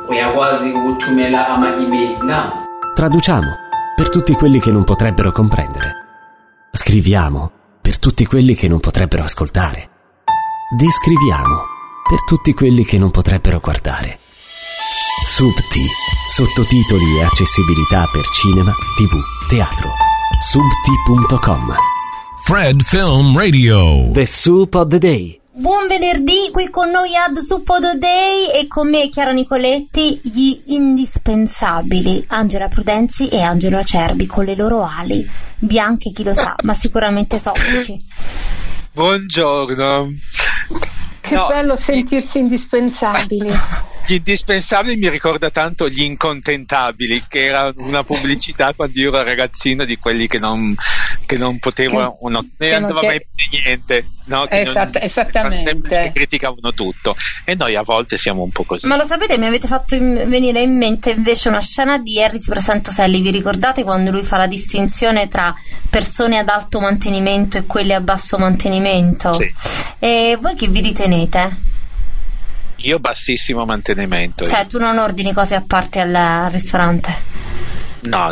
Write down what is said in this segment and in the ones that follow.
uyakwazi ukuthumela ama-email na. Traduciamo per tutti quelli che non potrebbero comprendere. Scriviamo per tutti quelli che non potrebbero ascoltare. Descriviamo per tutti quelli che non potrebbero guardare. Subti, sottotitoli e accessibilità per cinema, TV, teatro. Subti.com. Fred Film Radio. The Soup of the Day. Buon venerdì, qui con noi ad Soup of the Day e con me Chiara Nicoletti, gli indispensabili Angela Prudenzi e Angelo Acerbi con le loro ali, bianche chi lo sa, ma sicuramente soffici. Buongiorno. Che bello sentirsi indispensabili. Gli indispensabili mi ricorda tanto gli incontentabili, che era una pubblicità quando io ero ragazzino di quelli che non potevano, ne andava mai più niente, no? Esattamente. Che criticavano tutto, e noi a volte siamo un po' così. Ma lo sapete, mi avete fatto venire in mente invece una scena di Harry Ti presento Sally. Vi ricordate quando lui fa la distinzione tra persone ad alto mantenimento e quelle a basso mantenimento? Sì. E voi che vi ritenete? Io bassissimo mantenimento. Cioè, tu non ordini cose a parte al ristorante? No.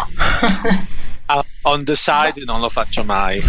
On the side non lo faccio mai.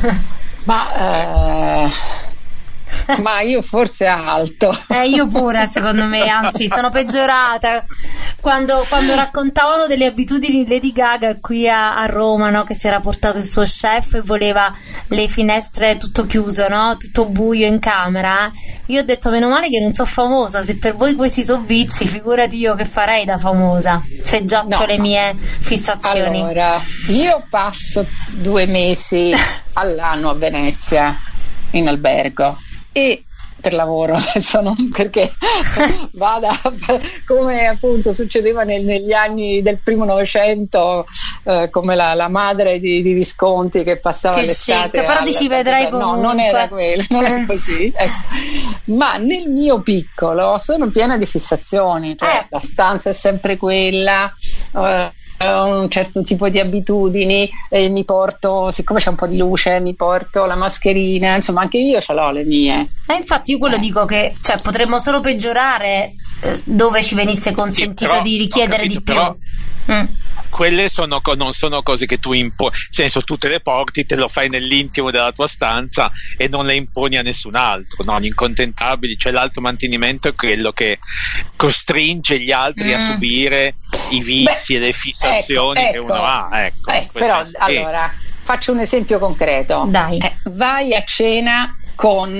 Ma io forse alto. Io pure, secondo me, anzi sono peggiorata quando raccontavano delle abitudini di Lady Gaga qui a Roma, no? Che si era portato il suo chef e voleva le finestre tutto chiuso, no? Tutto buio in camera. Io ho detto meno male che non so famosa, se per voi questi sono vizi, figurati io che farei da famosa, se già ho le mie fissazioni. Allora, io passo 2 mesi all'anno a Venezia in albergo, e per lavoro, adesso non perché vada come appunto succedeva negli anni del primo Novecento, come la madre di Visconti che passava che l'estate. Però ti ci vedrai comunque. No, non era quello, non è così. Ma nel mio piccolo sono piena di fissazioni, cioè la stanza è sempre quella. Un certo tipo di abitudini, mi porto, siccome c'è un po' di luce, mi porto la mascherina, insomma anche io ce l'ho le mie. Infatti io quello dico che potremmo solo peggiorare dove ci venisse consentito di richiedere di più. Quelle non sono cose che tu imponi, nel senso, tu te le porti, te lo fai nell'intimo della tua stanza e non le imponi a nessun altro, no? Gli incontentabili, cioè l'alto mantenimento è quello che costringe gli altri a subire i vizi e le fissazioni che uno ha. Però allora faccio un esempio concreto. Dai. Vai a cena con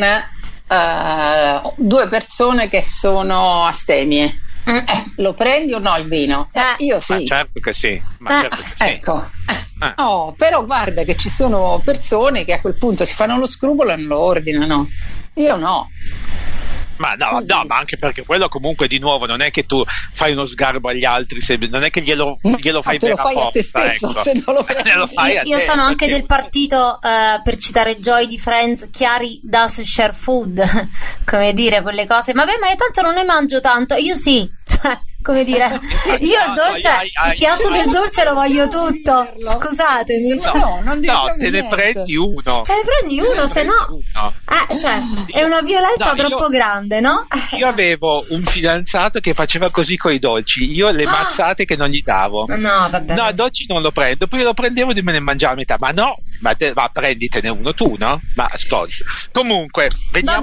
2 persone che sono astemie. Lo prendi o no il vino? Io sì. Ma certo che sì. Ecco. No, però guarda che ci sono persone che a quel punto si fanno lo scrupolo e non lo ordinano. Io no. Ma no, ma anche perché quello comunque, di nuovo, non è che tu fai uno sgarbo agli altri, non è che glielo fai te bene lo fai a te stesso, se non lo prendi. Io sono anche del partito, per citare Joy di Friends, Chiari does share food, come dire, quelle cose. Ma io tanto non ne mangio tanto, io sì, come dire, io il dolce, il piatto del dolce lo voglio tutto, scusatemi. No, te ne prendi uno. Se ne prendi uno, se no è una violenza troppo grande, no? Io avevo un fidanzato che faceva così coi dolci, io le mazzate che non gli davo. No, vabbè. No, dolci non lo prendo, poi lo prendevo e me ne mangiavo a metà, ma no, ma prenditene uno tu, no? Ma ascolta, comunque veniamo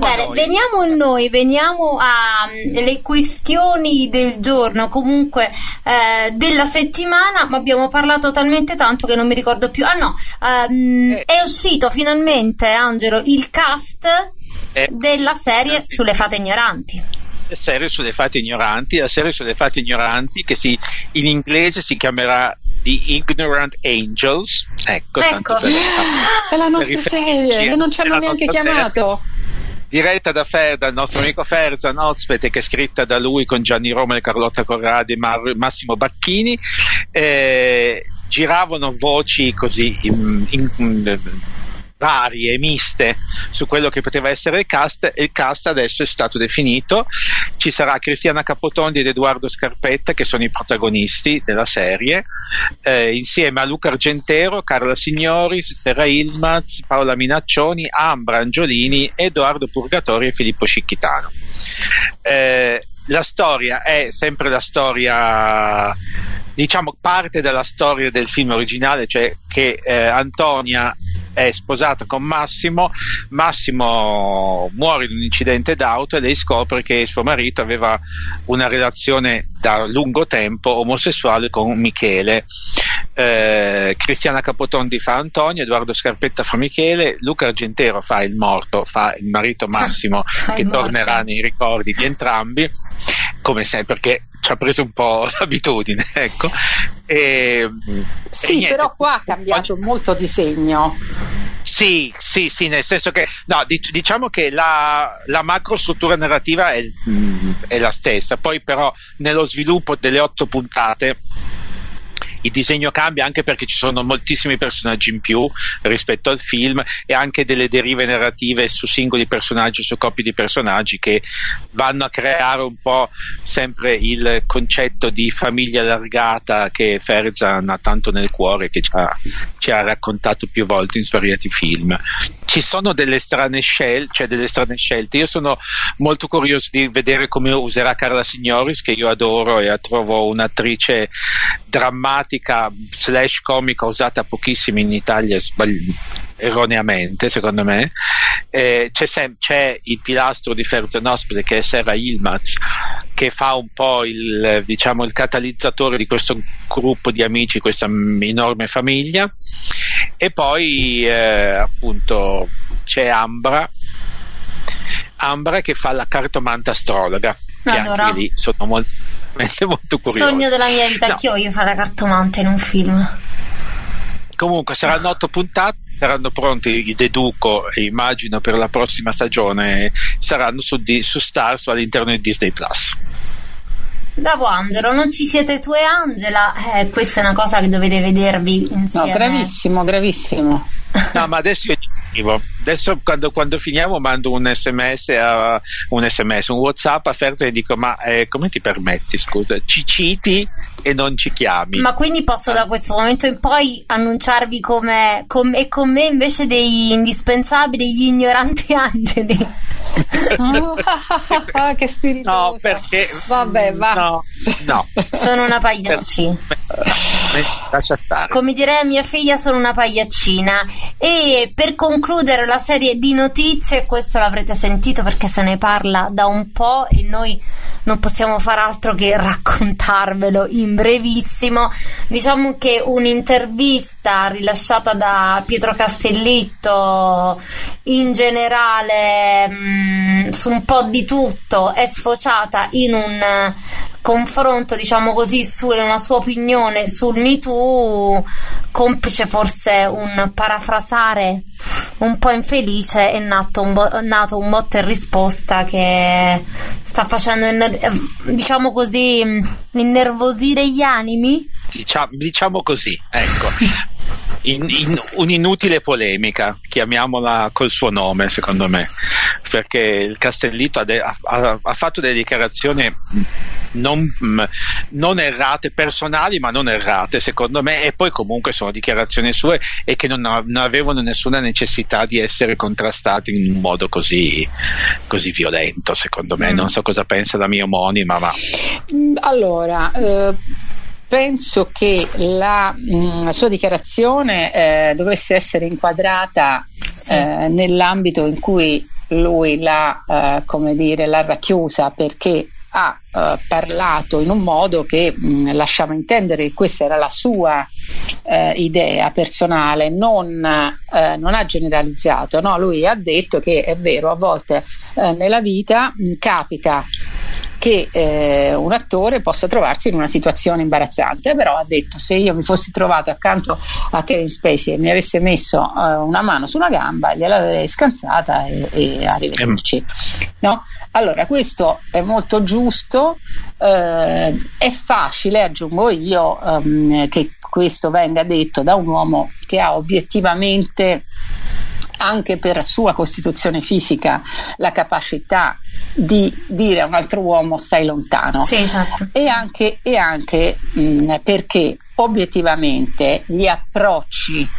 alle questioni del giorno, comunque della settimana, ma abbiamo parlato talmente tanto che non mi ricordo più. È uscito finalmente, Angelo, il cast della serie sulle fate ignoranti. La serie sulle fate ignoranti che in inglese si chiamerà The Ignorant Angels. Ecco. È la nostra serie, che non ci hanno neanche chiamato. Diretta dal nostro amico Ferzan ospite, che è scritta da lui con Gianni Roma e Carlotta Corradi e Massimo Bacchini. Giravano voci così varie, miste, su quello che poteva essere il cast, e il cast adesso è stato definito. Ci sarà Cristiana Capotondi ed Edoardo Scarpetta, che sono i protagonisti della serie, insieme a Luca Argentero, Carla Signoris, Serra Ilmaz, Paola Minaccioni, Ambra Angiolini, Edoardo Purgatori e Filippo Scicchitano. la storia è sempre la storia, diciamo, parte della storia del film originale, cioè che Antonia è sposata con Massimo muore in un incidente d'auto e lei scopre che suo marito aveva una relazione da lungo tempo omosessuale con Michele. Cristiana Capotondi fa Antonia, Edoardo Scarpetta fa Michele, Luca Argentero fa il morto, fa il marito Massimo che tornerà nei ricordi di entrambi, come sempre, perché ci ha preso un po' l'abitudine, ecco. Sì, però qua ha cambiato molto disegno. Sì, nel senso che diciamo che la macrostruttura narrativa è la stessa, poi però nello sviluppo delle 8 puntate il disegno cambia, anche perché ci sono moltissimi personaggi in più rispetto al film e anche delle derive narrative su singoli personaggi, su coppie di personaggi, che vanno a creare un po' sempre il concetto di famiglia allargata che Ferzan ha tanto nel cuore, che ci ha raccontato più volte in svariati film. Ci sono delle strane scelte. Io sono molto curioso di vedere come userà Carla Signoris, che io adoro e trovo un'attrice drammatica / comica, usata pochissimo in Italia, erroneamente secondo me. C'è il pilastro di Ferzan ospite, che è Sera Yilmaz, che fa un po' il catalizzatore di questo gruppo di amici, questa enorme famiglia. E poi appunto c'è Ambra che fa la cartomante astrologa, che anche lì sono molto curioso. Sogno della mia vita, anch'io voglio fare la cartomante in un film. Comunque saranno 8 puntate, saranno pronti, deduco e immagino, per la prossima stagione, saranno su Starz, all'interno di Disney Plus. Bravo Angelo, non ci siete tu e Angela, questa è una cosa che dovete vedervi insieme. No, gravissimo. No, ma adesso io ci scrivo. Adesso quando finiamo mando un WhatsApp a Ferzan e dico: ma come ti permetti, scusa, ci citi e non ci chiami? Ma quindi posso da questo momento in poi annunciarvi come con me invece degli indispensabili, gli ignoranti angeli? Che spiritosa. No, perché vabbè, va. No. Sono una pagliaccina. Lascia stare. Come direi mia figlia, sono una pagliaccina. E per concludere la serie di notizie, questo l'avrete sentito perché se ne parla da un po' e noi non possiamo far altro che raccontarvelo in brevissimo. Diciamo che un'intervista rilasciata da Pietro Castellitto, in generale su un po' di tutto, è sfociata in un confronto, diciamo così, su una sua opinione sul Me Too, complice forse un parafrasare un po' infelice. È nato un botta e risposta che sta facendo diciamo così innervosire gli animi, diciamo così, ecco. In un'inutile polemica, chiamiamola col suo nome, secondo me, perché il Castellitto ha fatto delle dichiarazioni non errate, personali ma non errate secondo me, e poi comunque sono dichiarazioni sue e che non avevano nessuna necessità di essere contrastate in un modo così violento, secondo me. Non so cosa pensa la mia omonima, ma allora penso che la sua dichiarazione dovesse essere inquadrata nell'ambito in cui lui l'ha racchiusa, perché ha parlato in un modo che lasciava intendere che questa era la sua idea personale, non ha generalizzato, no? Lui ha detto che è vero, a volte nella vita capita che un attore possa trovarsi in una situazione imbarazzante, però ha detto: se io mi fossi trovato accanto a Kevin Spacey e mi avesse messo una mano sulla gamba, gliel'avrei scansata e arrivederci, no? Allora, questo è molto giusto, è facile, aggiungo io, che questo venga detto da un uomo che ha obiettivamente, anche per sua costituzione fisica, la capacità di dire a un altro uomo stai lontano. Sì, esatto. E anche perché obiettivamente gli approcci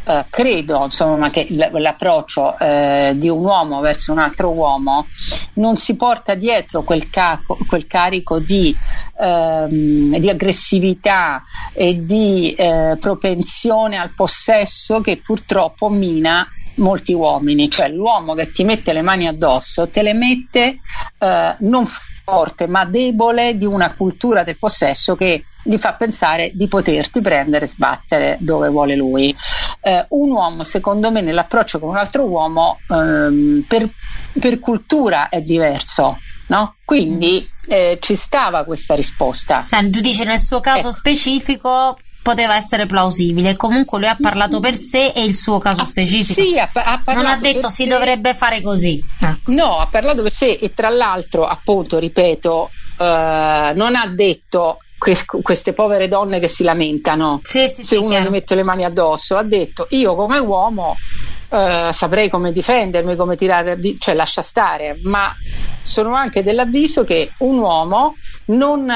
credo insomma che l'approccio di un uomo verso un altro uomo non si porta dietro quel carico di aggressività e di propensione al possesso che purtroppo mina molti uomini. Cioè l'uomo che ti mette le mani addosso te le mette non forte ma debole, di una cultura del possesso che gli fa pensare di poterti prendere e sbattere dove vuole lui. Un uomo, secondo me, nell'approccio con un altro uomo per cultura è diverso, no? Quindi ci stava questa risposta. Il giudice nel suo caso specifico poteva essere plausibile. Comunque lui ha parlato per sé e il suo caso specifico. Sì, ha parlato, non ha detto si dovrebbe fare così. No, ha parlato per sé e tra l'altro, appunto, ripeto, non ha detto queste povere donne che si lamentano se uno gli mette le mani addosso. Ha detto: io come uomo saprei come difendermi, come tirare, cioè lascia stare, ma sono anche dell'avviso che un uomo non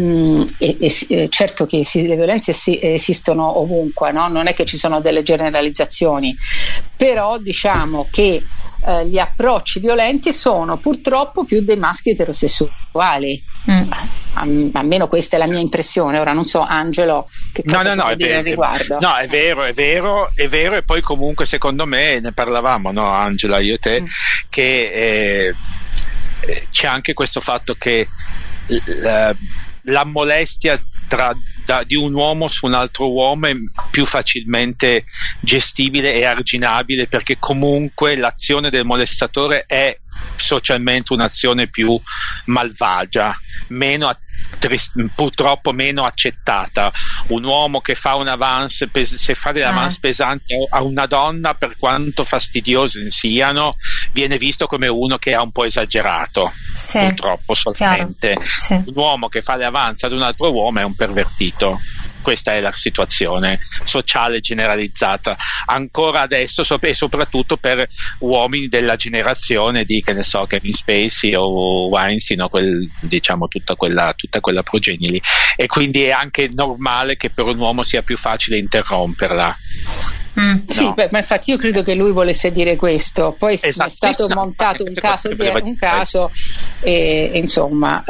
certo che le violenze esistono ovunque, no? Non è che ci sono delle generalizzazioni, però diciamo che gli approcci violenti sono purtroppo più dei maschi eterosessuali. Almeno questa è la mia impressione. Ora non so, Angelo, che cosa vuoi dire al riguardo? No, è vero, e poi comunque secondo me ne parlavamo, no, Angela, io e te, che c'è anche questo fatto che la molestia di un uomo su un altro uomo è più facilmente gestibile e arginabile, perché comunque l'azione del molestatore è socialmente un'azione più malvagia, purtroppo meno accettata. Un uomo che fa un avance, se fa delle avance pesanti a una donna, per quanto fastidiose siano, viene visto come uno che ha un po' esagerato, purtroppo solamente. Un uomo che fa le avance ad un altro uomo è un pervertito. Questa è la situazione sociale generalizzata ancora adesso, e soprattutto per uomini della generazione di, che ne so, Kevin Spacey o Weinstein, o diciamo tutta quella progenie lì, e quindi è anche normale che per un uomo sia più facile interromperla. Sì, no. Ma infatti io credo che lui volesse dire questo, poi è stato montato un caso e insomma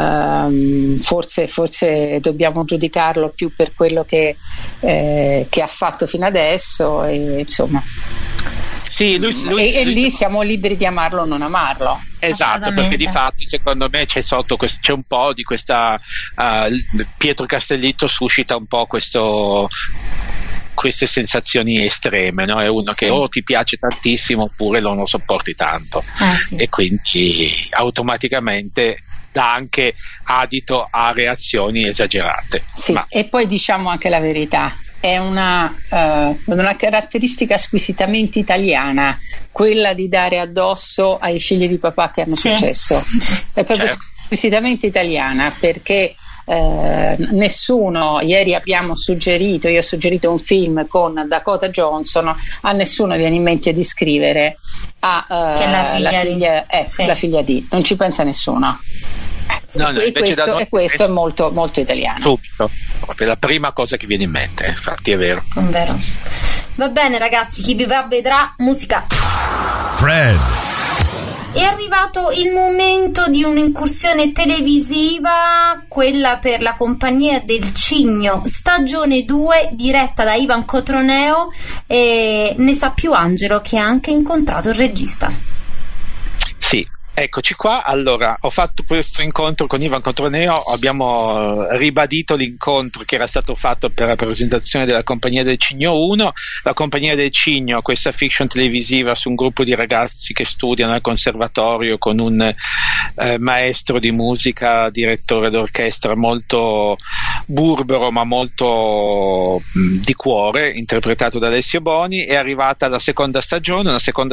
forse dobbiamo giudicarlo più per quello che ha fatto fino adesso, e insomma sì, lui lì siamo liberi di amarlo o non amarlo. Esatto, perché di fatto secondo me c'è un po' di questa Pietro Castellitto suscita un po' queste sensazioni estreme, no? È uno che o ti piace tantissimo oppure non lo sopporti tanto, e quindi automaticamente dà anche adito a reazioni esagerate. E poi diciamo anche la verità, è una caratteristica squisitamente italiana, quella di dare addosso ai figli di papà che hanno successo. È proprio squisitamente italiana, perché nessuno, ieri io ho suggerito un film con Dakota Johnson, a nessuno viene in mente di scrivere la figlia di, non ci pensa nessuno. Questo è molto, molto italiano. Subito, proprio la prima cosa che viene in mente, infatti è vero. Va bene ragazzi, chi vivrà vedrà. Musica. Fred. È arrivato il momento di un'incursione televisiva, quella per La compagnia del Cigno, stagione 2, diretta da Ivan Cotroneo, e ne sa più Angelo, che ha anche incontrato il regista. Sì, eccoci qua. Allora, ho fatto questo incontro con Ivan Cotroneo, abbiamo ribadito l'incontro che era stato fatto per la presentazione della Compagnia del Cigno 1. La Compagnia del Cigno, questa fiction televisiva su un gruppo di ragazzi che studiano al conservatorio con un maestro di musica, direttore d'orchestra molto burbero ma molto di cuore, interpretato da Alessio Boni. È arrivata la seconda stagione,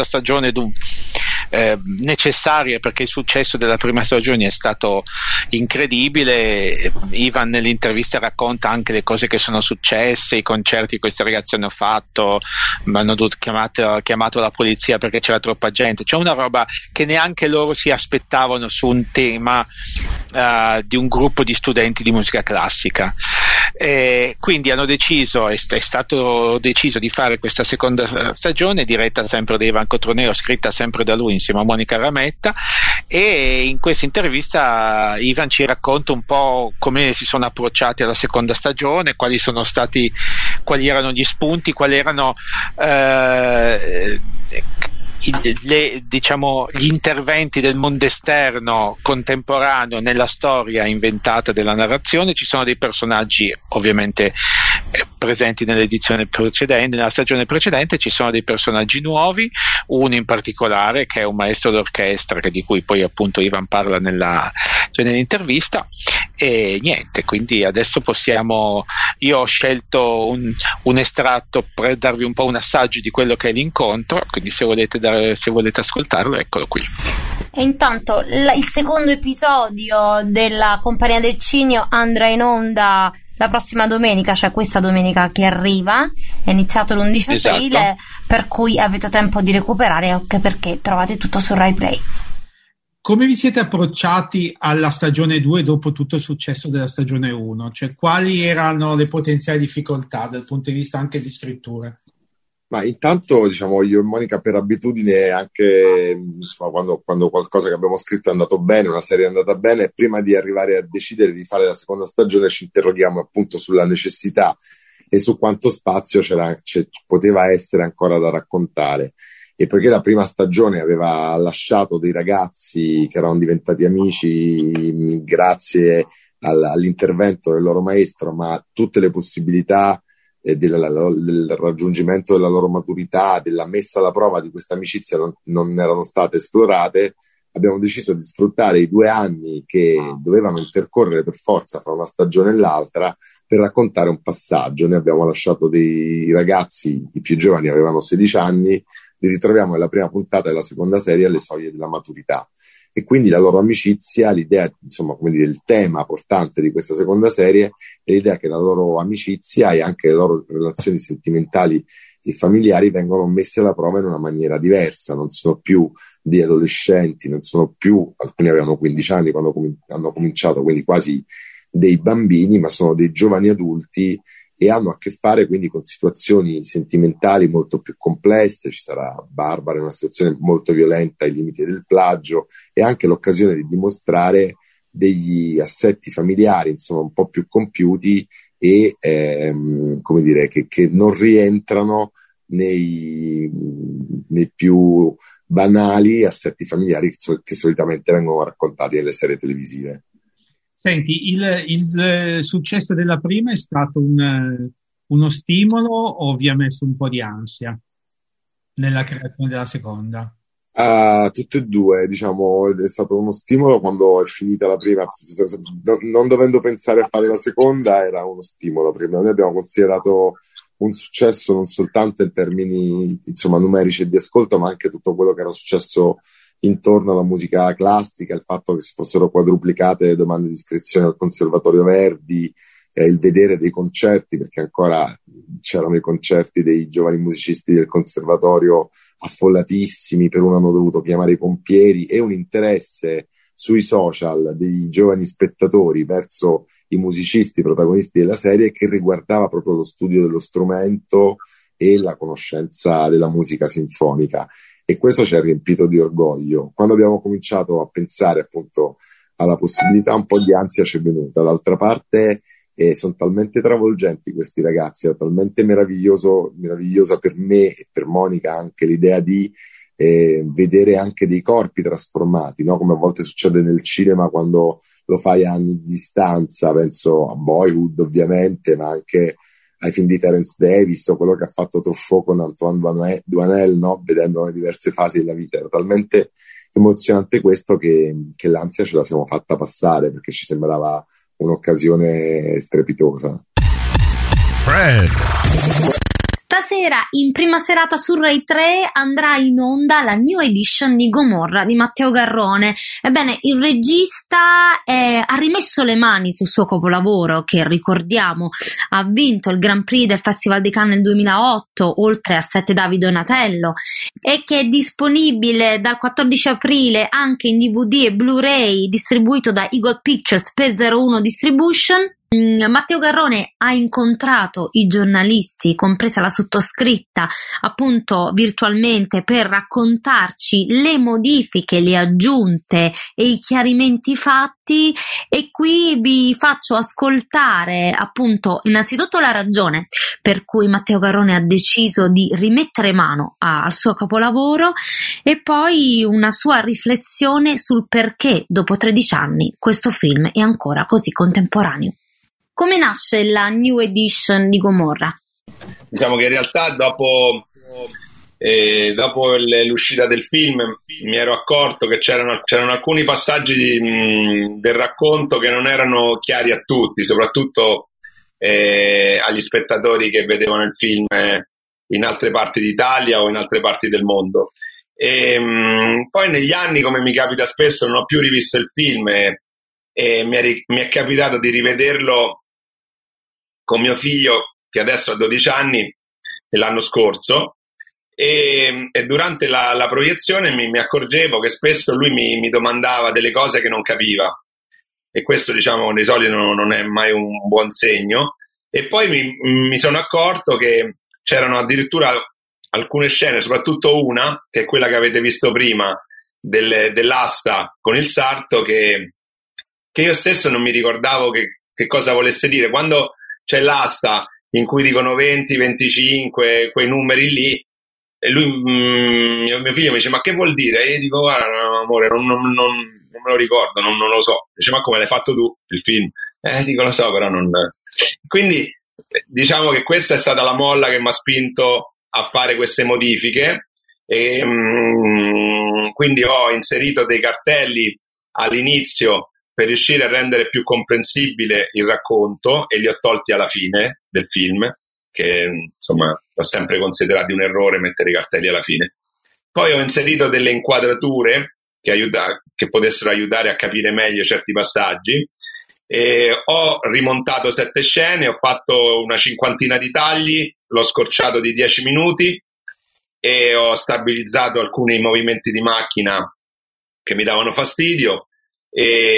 necessaria, perché il successo della prima stagione è stato incredibile. Ivan nell'intervista racconta anche le cose che sono successe, i concerti che questi ragazzi hanno fatto, hanno chiamato la polizia perché c'era troppa gente, c'è una roba che neanche loro si aspettavano su un tema di un gruppo di studenti di musica classica. Quindi hanno deciso, è stato deciso di fare questa seconda stagione diretta sempre da Ivan Cotroneo, scritta sempre da lui insieme a Monica Rametta, e in questa intervista Ivan ci racconta un po' come si sono approcciati alla seconda stagione, quali erano gli spunti, quali erano gli interventi del mondo esterno contemporaneo nella storia inventata della narrazione. Ci sono dei personaggi ovviamente presenti nell'edizione precedente, nella stagione precedente, ci sono dei personaggi nuovi, uno in particolare che è un maestro d'orchestra, di cui poi appunto Ivan parla nell'intervista, e niente, quindi adesso io ho scelto un estratto per darvi un po' un assaggio di quello che è l'incontro, quindi se volete ascoltarlo, eccolo qui. E intanto il secondo episodio della Compagnia del Cigno andrà in onda la prossima domenica, cioè questa domenica che arriva, è iniziato l'11 aprile, per cui avete tempo di recuperare, anche perché trovate tutto su Rai Play. Come vi siete approcciati alla stagione 2 dopo tutto il successo della stagione 1? Cioè, quali erano le potenziali difficoltà dal punto di vista anche di scrittura? Ma intanto, diciamo, io e Monica per abitudine, anche quando qualcosa che abbiamo scritto è andato bene, una serie è andata bene, prima di arrivare a decidere di fare la seconda stagione ci interroghiamo appunto sulla necessità e su quanto spazio poteva essere ancora da raccontare. E poiché la prima stagione aveva lasciato dei ragazzi che erano diventati amici grazie all'intervento del loro maestro, ma tutte le possibilità del raggiungimento della loro maturità, della messa alla prova di questa amicizia non erano state esplorate, abbiamo deciso di sfruttare i 2 anni che dovevano intercorrere per forza fra una stagione e l'altra per raccontare un passaggio. Noi abbiamo lasciato dei ragazzi, i più giovani avevano 16 anni, li ritroviamo nella prima puntata della seconda serie alle soglie della maturità. E quindi la loro amicizia, l'idea, insomma, come dire, il tema portante di questa seconda serie è l'idea che la loro amicizia e anche le loro relazioni sentimentali e familiari vengono messe alla prova in una maniera diversa, non sono più dei adolescenti, non sono più, alcuni avevano 15 anni quando hanno cominciato, quindi quasi dei bambini, ma sono dei giovani adulti e hanno a che fare quindi con situazioni sentimentali molto più complesse. Ci sarà Barbara in una situazione molto violenta ai limiti del plagio e anche l'occasione di dimostrare degli assetti familiari insomma un po' più compiuti e come dire che non rientrano nei più banali assetti familiari che solitamente vengono raccontati nelle serie televisive. Senti, il successo della prima è stato uno stimolo o vi ha messo un po' di ansia nella creazione della seconda? Tutte e due, diciamo, è stato uno stimolo quando è finita la prima, non dovendo pensare a fare la seconda, era uno stimolo. Prima noi abbiamo considerato un successo non soltanto in termini insomma numerici e di ascolto, ma anche tutto quello che era successo intorno alla musica classica, il fatto che si fossero quadruplicate le domande di iscrizione al Conservatorio Verdi, il vedere dei concerti, perché ancora c'erano i concerti dei giovani musicisti del conservatorio affollatissimi, per uno hanno dovuto chiamare i pompieri, e un interesse sui social dei giovani spettatori verso i musicisti protagonisti della serie che riguardava proprio lo studio dello strumento e la conoscenza della musica sinfonica. E questo ci ha riempito di orgoglio. Quando abbiamo cominciato a pensare appunto alla possibilità, un po' di ansia ci è venuta. D'altra parte sono talmente travolgenti questi ragazzi, è talmente meravigliosa per me e per Monica anche l'idea di vedere anche dei corpi trasformati, no? Come a volte succede nel cinema quando lo fai a anni di distanza, penso a Boyhood ovviamente, ma anche ai film di Terence Davis o quello che ha fatto Truffaut con Antoine Duanel, no? Vedendo le diverse fasi della vita. Era talmente emozionante questo che l'ansia ce la siamo fatta passare, perché ci sembrava un'occasione strepitosa. Fred. Stasera in prima serata su Rai 3 andrà in onda la new edition di Gomorra di Matteo Garrone. Ebbene, il regista ha rimesso le mani sul suo capolavoro che, ricordiamo, ha vinto il Grand Prix del Festival di Cannes nel 2008, oltre a 7 David Donatello, e che è disponibile dal 14 aprile anche in DVD e Blu-ray, distribuito da Eagle Pictures per 01 Distribution. Matteo Garrone ha incontrato i giornalisti, compresa la sottoscritta, appunto virtualmente, per raccontarci le modifiche, le aggiunte e i chiarimenti fatti, e qui vi faccio ascoltare appunto innanzitutto la ragione per cui Matteo Garrone ha deciso di rimettere mano al suo capolavoro, e poi una sua riflessione sul perché dopo 13 anni questo film è ancora così contemporaneo. Come nasce la New Edition di Gomorra? Diciamo che in realtà dopo l'uscita del film mi ero accorto che c'erano alcuni passaggi del racconto che non erano chiari a tutti, soprattutto agli spettatori che vedevano il film in altre parti d'Italia o in altre parti del mondo. Poi negli anni, come mi capita spesso, non ho più rivisto il film e mi è capitato di rivederlo con mio figlio, che adesso ha 12 anni, l'anno scorso, e durante la proiezione mi accorgevo che spesso lui mi domandava delle cose che non capiva, e questo, diciamo, di solito non è mai un buon segno. E poi mi sono accorto che c'erano addirittura alcune scene, soprattutto una, che è quella che avete visto prima, dell'asta con il sarto, che io stesso non mi ricordavo che cosa volesse dire. Quando c'è l'asta in cui dicono 20, 25, quei numeri lì, e lui, mio figlio mi dice: ma che vuol dire? E io dico: guarda, no, amore, non me lo ricordo, non lo so. Dice: ma come l'hai fatto tu il film? Dico: lo so, però non... Quindi diciamo che questa è stata la molla che mi ha spinto a fare queste modifiche, e quindi ho inserito dei cartelli all'inizio per riuscire a rendere più comprensibile il racconto, e li ho tolti alla fine del film, che insomma ho sempre considerato un errore mettere i cartelli alla fine. Poi ho inserito delle inquadrature che potessero aiutare a capire meglio certi passaggi, e ho rimontato 7 scene, ho fatto una 50 di tagli, l'ho scorciato di 10 minuti e ho stabilizzato alcuni movimenti di macchina che mi davano fastidio, e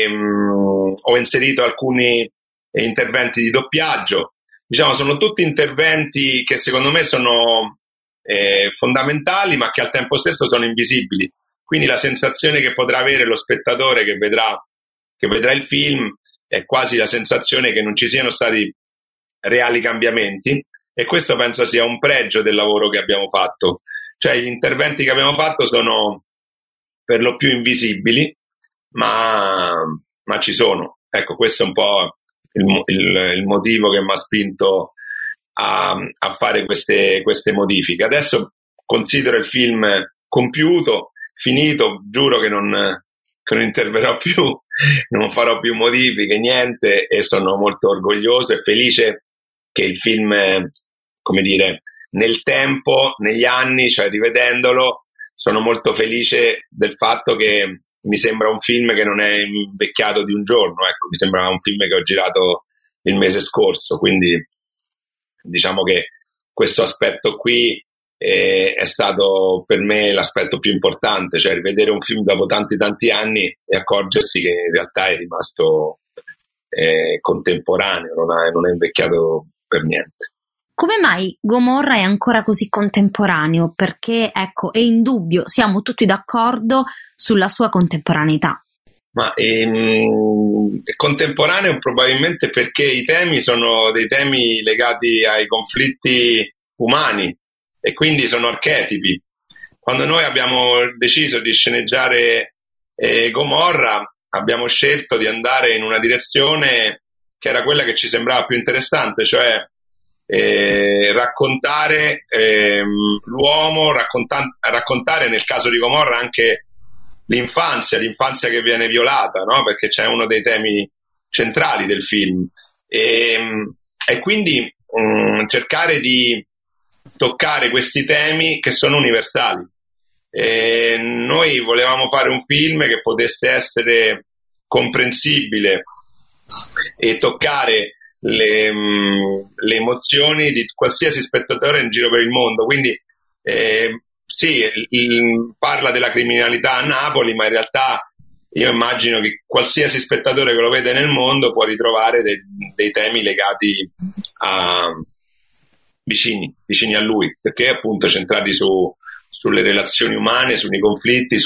ho inserito alcuni interventi di doppiaggio. Diciamo, sono tutti interventi che secondo me sono fondamentali, ma che al tempo stesso sono invisibili. Quindi la sensazione che potrà avere lo spettatore che vedrà il film è quasi la sensazione che non ci siano stati reali cambiamenti, e questo penso sia un pregio del lavoro che abbiamo fatto. Cioè, gli interventi che abbiamo fatto sono per lo più invisibili, ma ci sono. Ecco, questo è un po' il motivo che mi ha spinto a fare queste modifiche. Adesso considero il film compiuto, finito, giuro che non interverrò più, non farò più modifiche, niente, e sono molto orgoglioso e felice che il film, come dire, nel tempo, negli anni, cioè rivedendolo, sono molto felice del fatto che mi sembra un film che non è invecchiato di un giorno, ecco, mi sembra un film che ho girato il mese scorso, quindi diciamo che questo aspetto qui è stato per me l'aspetto più importante, cioè rivedere un film dopo tanti anni e accorgersi che in realtà è rimasto contemporaneo, non è invecchiato per niente. Come mai Gomorra è ancora così contemporaneo? Perché, ecco, è indubbio, siamo tutti d'accordo sulla sua contemporaneità. Ma è contemporaneo probabilmente perché i temi sono dei temi legati ai conflitti umani, e quindi sono archetipi. Quando noi abbiamo deciso di sceneggiare Gomorra, abbiamo scelto di andare in una direzione che era quella che ci sembrava più interessante, cioè raccontare l'uomo, raccontare nel caso di Gomorra anche l'infanzia che viene violata, no? Perché c'è uno dei temi centrali del film, e quindi cercare di toccare questi temi che sono universali. Noi volevamo fare un film che potesse essere comprensibile e toccare le emozioni di qualsiasi spettatore in giro per il mondo. Quindi sì, parla della criminalità a Napoli, ma in realtà io immagino che qualsiasi spettatore che lo vede nel mondo può ritrovare dei temi legati vicini a lui, perché appunto centrati sulle relazioni umane, sui conflitti,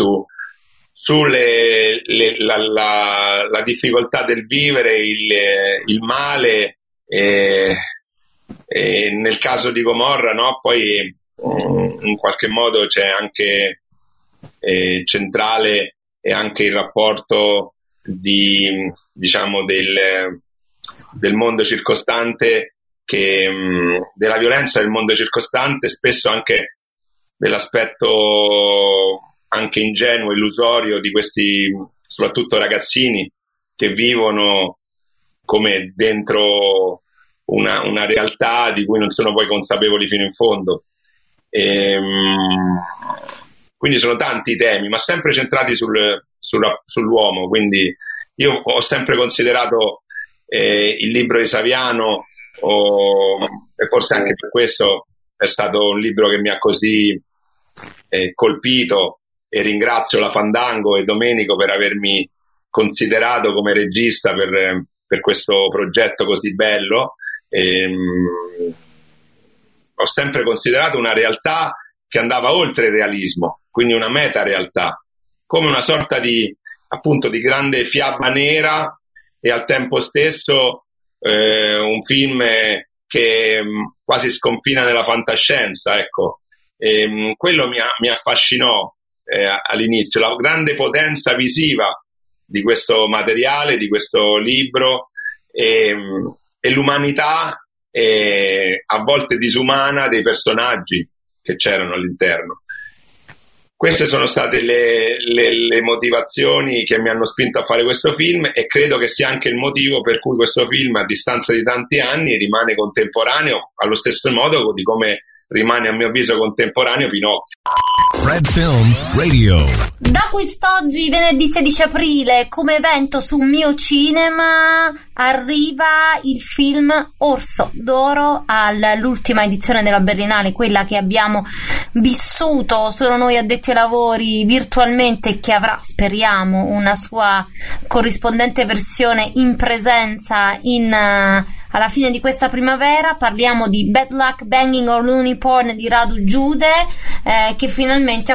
sulle la difficoltà del vivere, il male, e nel caso di Gomorra, no? Poi in qualche modo c'è anche centrale e anche il rapporto diciamo del mondo circostante, della violenza del mondo circostante, spesso anche dell'aspetto anche ingenuo, illusorio di questi soprattutto ragazzini che vivono come dentro una realtà di cui non sono poi consapevoli fino in fondo. Quindi sono tanti temi, ma sempre centrati sull'uomo. Quindi io ho sempre considerato il libro di Saviano, e forse anche per questo è stato un libro che mi ha così colpito, e ringrazio la Fandango e Domenico per avermi considerato come regista per questo progetto così bello. Ho sempre considerato una realtà che andava oltre il realismo, quindi una meta-realtà, come una sorta di grande fiaba nera, e al tempo stesso un film che quasi sconfina nella fantascienza, ecco. Quello mi affascinò all'inizio, la grande potenza visiva di questo materiale, di questo libro, e l'umanità a volte disumana dei personaggi che c'erano all'interno. Queste sono state le motivazioni che mi hanno spinto a fare questo film, e credo che sia anche il motivo per cui questo film, a distanza di tanti anni, rimane contemporaneo, allo stesso modo di come rimane, a mio avviso, contemporaneo Pinocchio. Red Film Radio. Da quest'oggi, venerdì 16 aprile, come evento su Mio Cinema arriva il film Orso d'Oro all'ultima edizione della Berlinale, quella che abbiamo vissuto solo noi addetti ai lavori virtualmente, che avrà, speriamo, una sua corrispondente versione in presenza alla fine di questa primavera. Parliamo di Bad Luck Banging or Looney Porn di Radu Jude, che finalmente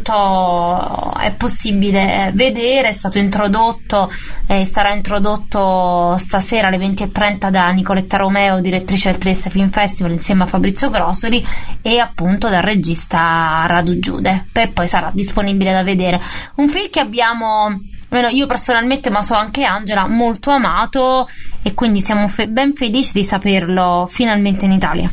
appunto è possibile vedere. È stato introdotto e sarà introdotto stasera alle 20:30 da Nicoletta Romeo, direttrice del Trieste Film Festival, insieme a Fabrizio Grossoli, e appunto dal regista Radu Jude, e poi sarà disponibile da vedere. Un film che abbiamo, io personalmente, ma so anche Angela, molto amato, e quindi siamo ben felici di saperlo finalmente in Italia.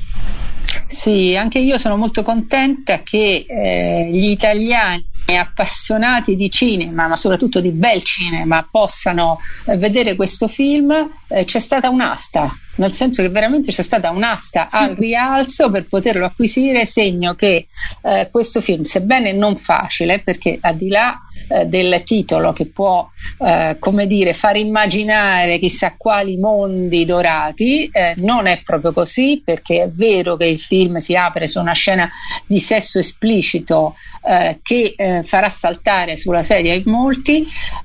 Sì, anche io sono molto contenta che gli italiani appassionati di cinema, ma soprattutto di bel cinema, possano vedere questo film. C'è stata un'asta, nel senso che veramente c'è stata un'asta al rialzo per poterlo acquisire, segno che questo film, sebbene non facile, perché al di là del titolo che può come dire far immaginare chissà quali mondi dorati, non è proprio così, perché è vero che il film si apre su una scena di sesso esplicito che farà saltare sulla sedia in molti,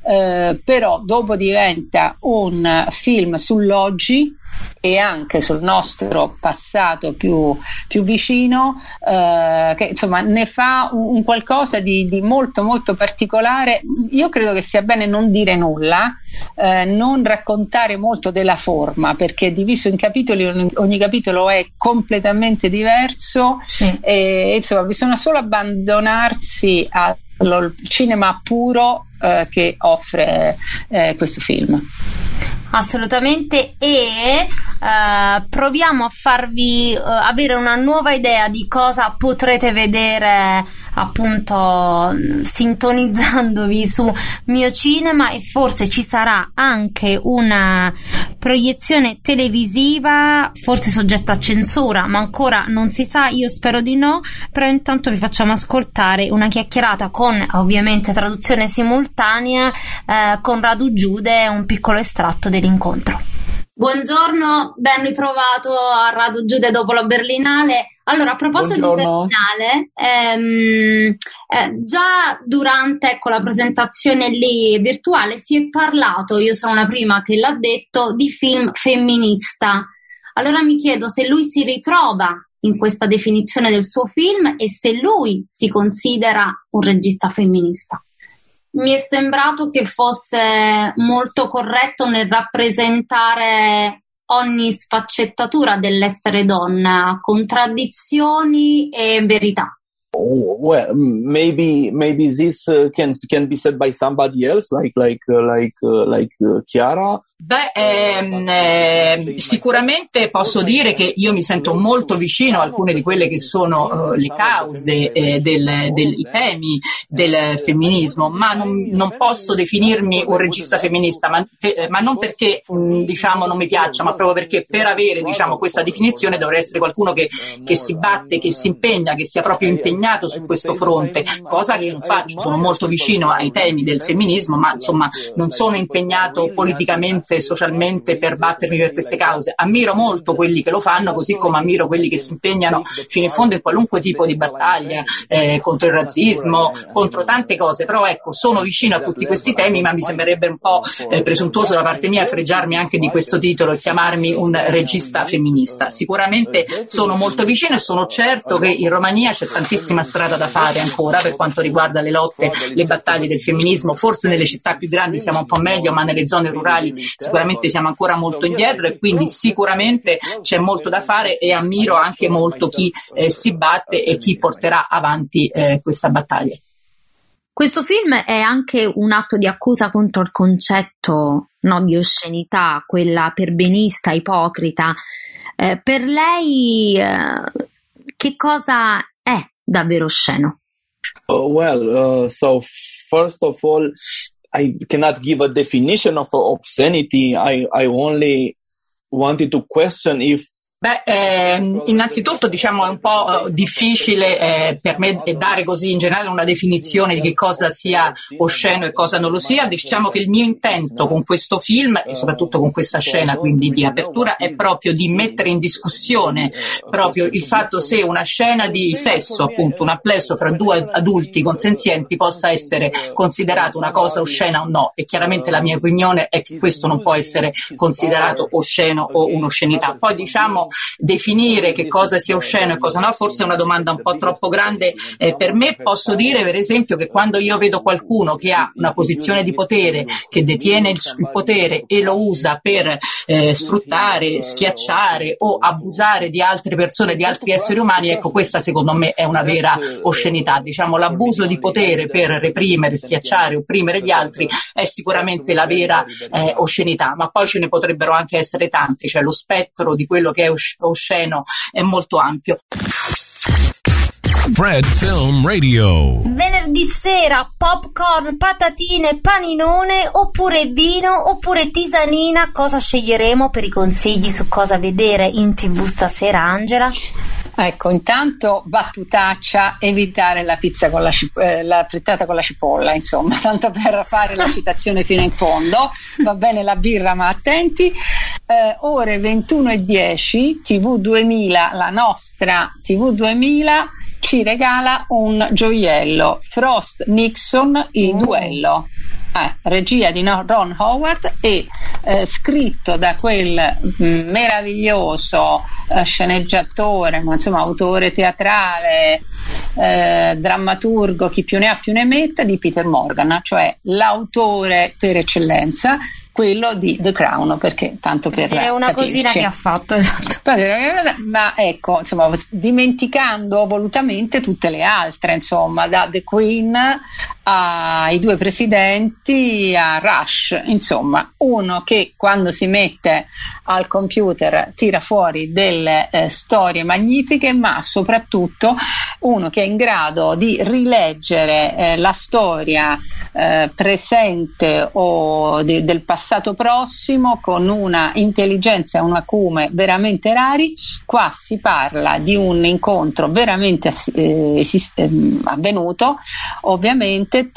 però dopo diventa un film sull'oggi e anche sul nostro passato più vicino, che insomma ne fa un qualcosa di molto molto particolare. Io credo che sia bene non dire nulla, non raccontare molto della forma, perché è diviso in capitoli, ogni capitolo è completamente diverso, sì. E insomma bisogna solo abbandonarsi al cinema puro che offre questo film. Assolutamente, e proviamo a farvi avere una nuova idea di cosa potrete vedere, appunto sintonizzandovi su Mio Cinema, e forse ci sarà anche una proiezione televisiva, forse soggetta a censura, ma ancora non si sa, io spero di no. Però intanto vi facciamo ascoltare una chiacchierata con ovviamente traduzione simultanea con Radu Jude, un piccolo estratto dell'incontro. Buongiorno, ben ritrovato a Radu Jude dopo la Berlinale. Allora, a proposito di Berlinale, già durante, ecco, la presentazione lì virtuale si è parlato, io sono la prima che l'ha detto, di film femminista. Allora mi chiedo se lui si ritrova in questa definizione del suo film e se lui si considera un regista femminista. Mi è sembrato che fosse molto corretto nel rappresentare ogni sfaccettatura dell'essere donna, contraddizioni e verità. Well, maybe this can be said by somebody else, like Chiara. Sicuramente posso dire che io mi sento molto vicino a alcune di quelle che sono le cause dei temi del femminismo, ma non posso definirmi un regista femminista, ma non perché diciamo non mi piaccia, ma proprio perché per avere, diciamo, questa definizione dovrei essere qualcuno che si batte, che si impegna, che sia proprio impegnato su questo fronte, cosa che non faccio. Sono molto vicino ai temi del femminismo, ma insomma non sono impegnato politicamente, socialmente per battermi per queste cause. Ammiro molto quelli che lo fanno, così come ammiro quelli che si impegnano fino in fondo in qualunque tipo di battaglia contro il razzismo, contro tante cose. Però ecco, sono vicino a tutti questi temi, ma mi sembrerebbe un po' presuntuoso da parte mia fregiarmi anche di questo titolo e chiamarmi un regista femminista. Sicuramente sono molto vicino e sono certo che in Romania c'è tantissima strada da fare ancora per quanto riguarda le lotte, le battaglie del femminismo. Forse nelle città più grandi siamo un po' meglio, ma nelle zone rurali sicuramente siamo ancora molto indietro, e quindi sicuramente c'è molto da fare, e ammiro anche molto chi si batte e chi porterà avanti questa battaglia. Questo film è anche un atto di accusa contro il concetto, no, di oscenità, quella perbenista, ipocrita. Per lei che cosa è davvero osceno? So first of all, I cannot give a definition of obscenity. I only wanted to question if Innanzitutto diciamo è un po' difficile per me dare così in generale una definizione di che cosa sia osceno e cosa non lo sia. Diciamo che il mio intento con questo film e soprattutto con questa scena quindi di apertura è proprio di mettere in discussione proprio il fatto se una scena di sesso, appunto un amplesso fra due adulti consenzienti, possa essere considerata una cosa oscena o no, e chiaramente la mia opinione è che questo non può essere considerato osceno o un'oscenità. Poi diciamo definire che cosa sia osceno e cosa no forse è una domanda un po' troppo grande per me. Posso dire per esempio che quando io vedo qualcuno che ha una posizione di potere, che detiene il potere e lo usa per sfruttare, schiacciare o abusare di altre persone, di altri esseri umani, ecco, questa secondo me è una vera oscenità. Diciamo l'abuso di potere per reprimere, schiacciare, opprimere gli altri è sicuramente la vera oscenità, ma poi ce ne potrebbero anche essere tanti, cioè lo spettro di quello che è osceno è molto ampio. Fred Film Radio. Venerdì sera popcorn, patatine, paninone, oppure vino, oppure tisanina. Cosa sceglieremo per i consigli su cosa vedere in TV stasera, Angela? Ecco, intanto battutaccia, evitare la pizza con la frittata con la cipolla, insomma, tanto per fare la citazione fino in fondo. Va bene la birra, ma attenti. Ore 21:10, TV 2000, la nostra TV 2000 ci regala un gioiello, Frost Nixon, il duello. Regia di Ron Howard e scritto da quel meraviglioso sceneggiatore, ma insomma autore teatrale, drammaturgo, chi più ne ha più ne metta, di Peter Morgan, cioè l'autore per eccellenza, quello di The Crown, perché tanto per è una capirci. Cosina che ha fatto, esatto. Ma ecco, insomma, dimenticando volutamente tutte le altre, insomma, da The Queen ai due presidenti a Rush, insomma, uno che quando si mette al computer tira fuori delle storie magnifiche, ma soprattutto uno che è in grado di rileggere la storia presente o del passato prossimo con una intelligenza e un acume veramente rari. Qua si parla di un incontro veramente avvenuto, ovviamente, tra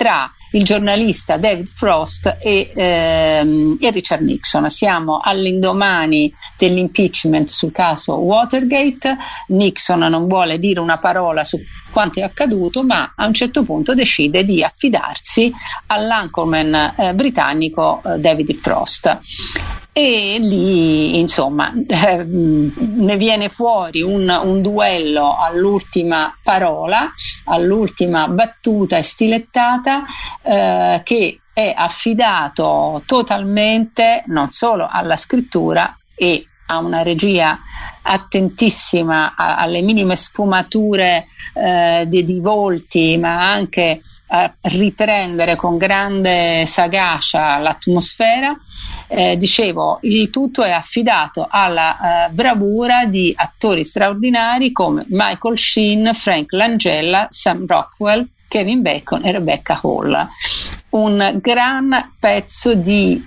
il giornalista David Frost e Richard Nixon. Siamo all'indomani dell'impeachment sul caso Watergate. Nixon non vuole dire una parola su quanto è accaduto, ma a un certo punto decide di affidarsi all'anchorman britannico David Frost. E lì insomma ne viene fuori un duello all'ultima parola, all'ultima battuta stilettata, che è affidato totalmente non solo alla scrittura e a una regia attentissima alle minime sfumature di volti, ma anche a riprendere con grande sagacia l'atmosfera. Dicevo, il tutto è affidato alla bravura di attori straordinari come Michael Sheen, Frank Langella, Sam Rockwell, Kevin Bacon e Rebecca Hall. Un gran pezzo di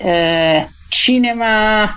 cinema,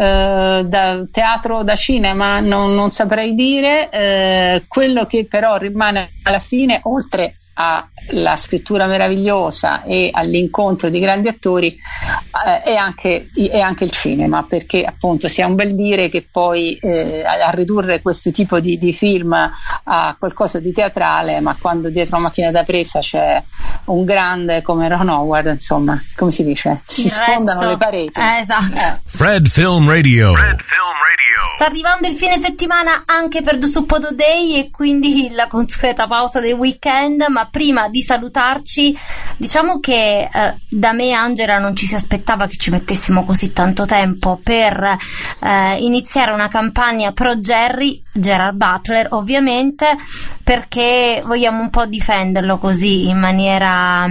da teatro da cinema, non saprei dire. Quello che però rimane alla fine, oltre alla scrittura meravigliosa e all'incontro di grandi attori, è anche il cinema, perché appunto sia un bel dire che poi a ridurre questo tipo di film a qualcosa di teatrale, ma quando dietro la macchina da presa c'è un grande come Ron Howard, insomma, come si dice, si sfondano le pareti. Esatto. Fred Film Radio. Sta arrivando il fine settimana anche per The Suppoto Day e quindi la consueta pausa del weekend, ma prima di salutarci diciamo che da me e Angela non ci si aspettava che ci mettessimo così tanto tempo per iniziare una campagna pro Gerard Butler, ovviamente, perché vogliamo un po' difenderlo così in maniera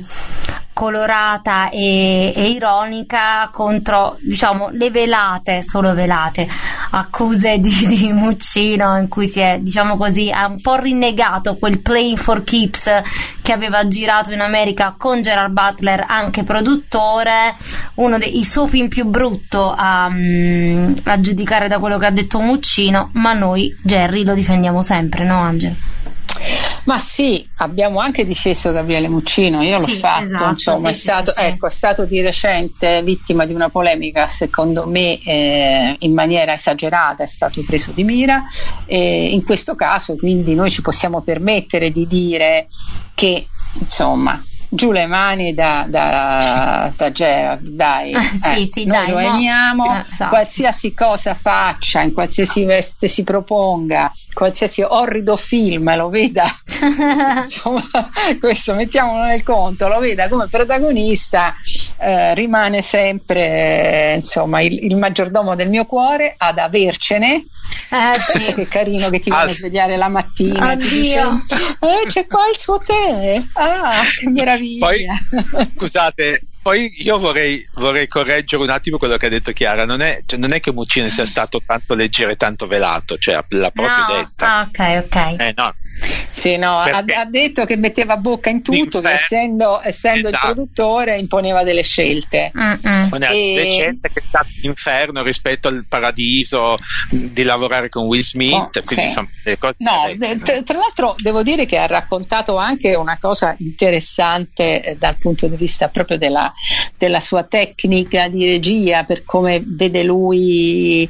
colorata e ironica contro, diciamo, le solo velate accuse di Muccino, in cui si è, diciamo così, ha un po' rinnegato quel Playing for Keeps che aveva girato in America con Gerard Butler, anche produttore, uno dei suoi film più brutto a giudicare da quello che ha detto Muccino, ma noi Jerry lo difendiamo sempre, no Angela? Ma sì, abbiamo anche difeso Gabriele Muccino, io l'ho fatto, esatto, insomma, è stato di recente vittima di una polemica, secondo me in maniera esagerata, è stato preso di mira, e in questo caso quindi noi ci possiamo permettere di dire che, insomma, giù le mani da Gerard, dai, noi dai, lo amiamo, esatto. Qualsiasi cosa faccia, in qualsiasi veste si proponga, qualsiasi orrido film lo veda, insomma, questo mettiamolo nel conto, lo veda come protagonista, rimane sempre, insomma, il maggiordomo del mio cuore, ad avercene. Sì. Che carino che ti viene a svegliare la mattina e ti dice, c'è qua il suo tè, che meraviglia. Poi, scusate, poi io vorrei correggere un attimo quello che ha detto Chiara. Non è che Muccino sia stato tanto leggero e tanto velato, cioè l'ha proprio detta. Ok. No. Sì, no, ha detto che metteva bocca in tutto, che essendo esatto, il produttore imponeva delle scelte. Non è recente che è stato l'inferno rispetto al paradiso di lavorare con Will Smith, quindi insomma, le cose tra l'altro devo dire che ha raccontato anche una cosa interessante dal punto di vista proprio della sua tecnica di regia, per come vede lui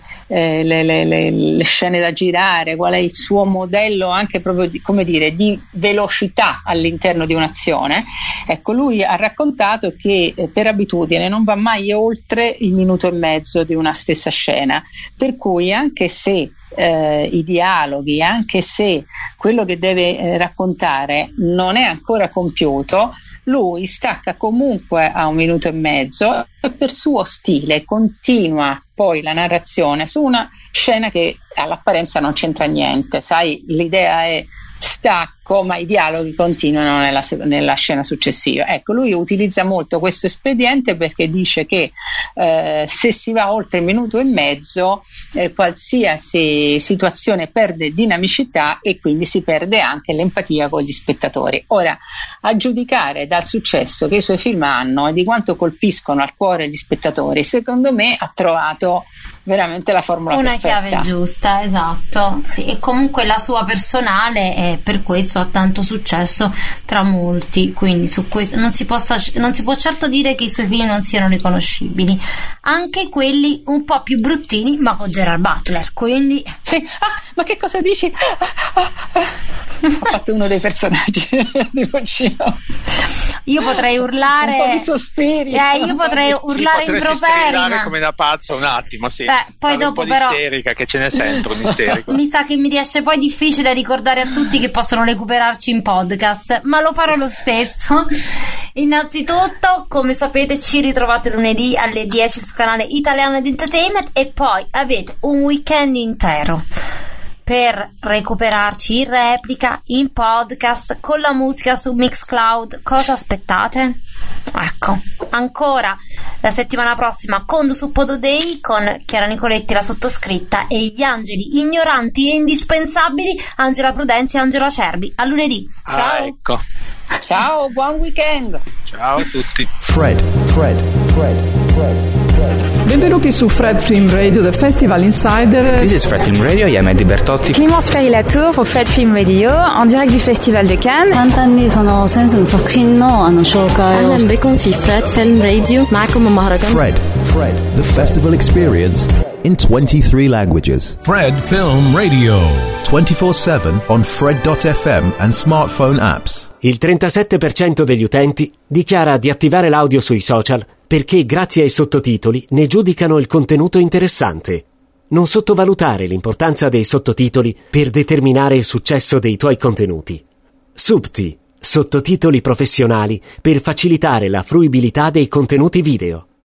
le scene da girare, qual è il suo modello anche proprio di velocità all'interno di un'azione. Ecco, lui ha raccontato che per abitudine non va mai oltre il minuto e mezzo di una stessa scena, per cui anche se i dialoghi, anche se quello che deve raccontare non è ancora compiuto, lui stacca comunque a 1 minuto e mezzo e per suo stile continua poi la narrazione su una scena che all'apparenza non c'entra niente, sai, l'idea è stacco ma i dialoghi continuano nella scena successiva. Ecco, lui utilizza molto questo espediente perché dice che se si va oltre il minuto e mezzo qualsiasi situazione perde dinamicità e quindi si perde anche l'empatia con gli spettatori. Ora, a giudicare dal successo che i suoi film hanno e di quanto colpiscono al cuore gli spettatori, secondo me ha trovato veramente la formula una perfetta. Chiave giusta, esatto, sì. E comunque la sua personale, per questo questo ha tanto successo tra molti, quindi su questo non si può certo dire che i suoi film non siano riconoscibili, anche quelli un po' più bruttini, ma con Gerard Butler, quindi sì. Ma che cosa dici? Ho fatto uno dei personaggi di Pacino. Io potrei urlare un po' di sospiri. Io potrei urlare improperi come da pazzo un attimo, sì. Poi dopo un po' però isterica, che ce n'è sempre un isterico. Mi sa che mi riesce poi difficile ricordare a tutti che possono recuperarci in podcast, ma lo farò lo stesso. Innanzitutto, come sapete, ci ritrovate lunedì alle 10 sul canale Italiano Entertainment e poi avete un weekend intero per recuperarci in replica, in podcast, con la musica su Mixcloud. Cosa aspettate? Ecco, ancora la settimana prossima con su Podo Day con Chiara Nicoletti, la sottoscritta, e gli angeli ignoranti e indispensabili Angela Prudenzi e Angelo Acerbi. A lunedì. Ciao. Ecco. Ciao, buon weekend. Ciao a tutti. Fred. Benvenuti su Fred Film Radio, the Festival Insider. This is Fred Film Radio, I am Eddie Bertotti. Clémence Ferry-Latour pour Fred Film Radio, en direct du Festival de Cannes. 간단히 저는 센스 작品紹介 أهلا بكم في Fred Film Radio. معكم مهرجان Fred, the festival experience in 23 languages. Fred Film Radio. 24/7 on Fred.fm and smartphone apps. Il 37% degli utenti dichiara di attivare l'audio sui social perché grazie ai sottotitoli ne giudicano il contenuto interessante. Non sottovalutare l'importanza dei sottotitoli per determinare il successo dei tuoi contenuti. Subti, sottotitoli professionali per facilitare la fruibilità dei contenuti video.